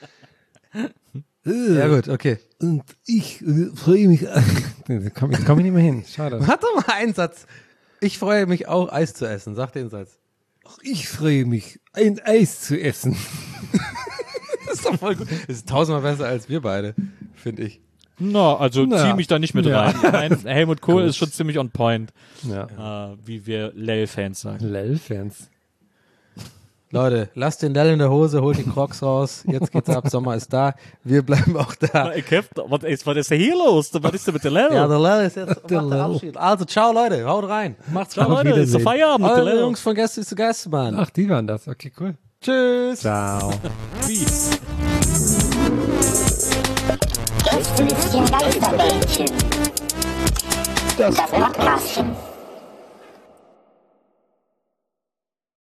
Ja gut, okay.
Und ich freue mich.
Ich komm ich nicht mehr hin. Schade.
Hat doch mal einen Satz. Ich freue mich auch, Eis zu essen. Sag den Satz.
Auch ich freue mich, ein Eis zu essen.
Das ist doch voll gut. Das ist 1000-mal besser als wir beide, finde ich.
Zieh mich da nicht mit rein. Nein, Helmut Kohl ist schon ziemlich on point.
Ja.
Wie wir Lel-Fans sagen.
Lel-Fans.
Leute, lasst den Lell in der Hose, holt die Crocs raus. Jetzt geht's ab, Sommer ist da. Wir bleiben auch da.
Was ist denn hier los? Was ist denn mit der Lell?
Ja, der Lell ist jetzt der Abschied. Also, ciao Leute, haut rein. Macht's gut.
Ciao Leute, ist der Feierabend mit der
Eure
Lell.
Jungs von Gäste zu Geisterbahn.
Ach, die waren das. Okay, cool.
Tschüss.
Ciao.
Peace.
Gästelistchen Geisterbällchen. Das Podcastchen.